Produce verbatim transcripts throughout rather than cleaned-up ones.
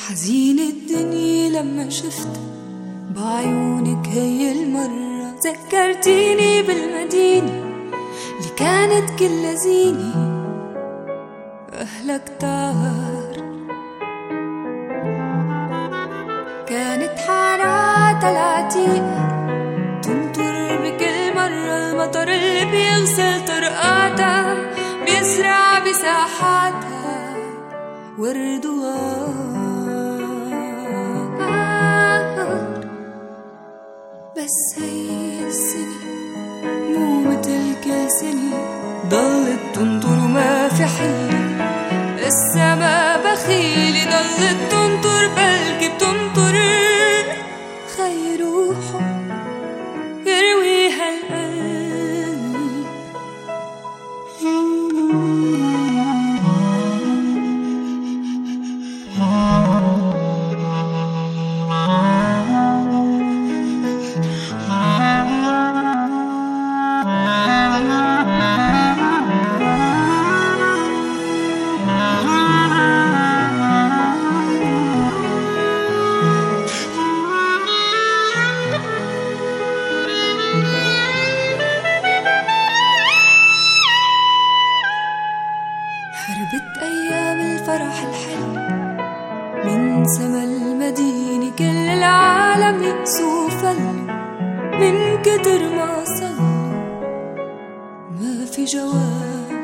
حزين الدنيا لما شفت بعيونك هي المرة، ذكرتيني بالمدينة اللي كانت كل زينة أهلك كتار. كانت حارات العتيقة تمطر بكل مرة، المطر اللي بيغسل طرقاتها بيزرع بساحاتها ورد وغار. بس هي السنة مو متل كل سنة، ضلت تنطر وما في حيل، السما بخيلة ضلت تنطر، بلكي بتنطر خير وحب يرويها القلب. هربت أيام الفرح الحلو من سما المدينة، كل العالم يقسوا فلوا من كتر ما صلوا ما في جواب،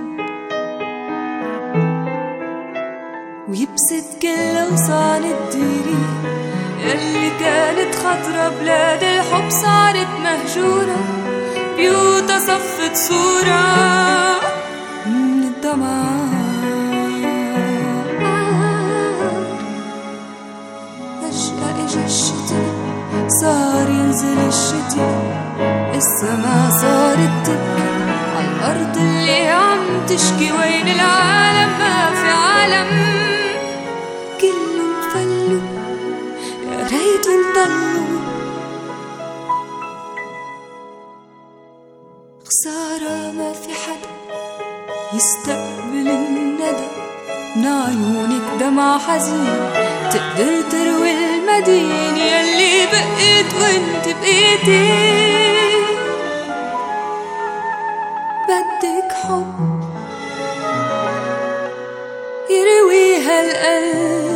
ويبسط كل أغصان الديري يلي كانت خضرة، بلاد الحب صارت مهجورة، بيوتها صفت صورة من الدمار. صار ينزل الشتاء، السما صارت تبكي عالأرض اللي عم تشكي، وين العالم ما في عالم، كلهم فلوا يا ريتهم ضلوا. خسارة ما في حدا يستقبل الندى من عيونك، دمع حزين تقدر تروي المدينة يلي بقيت وانت بقيتي. بدك حب يرويها القلب.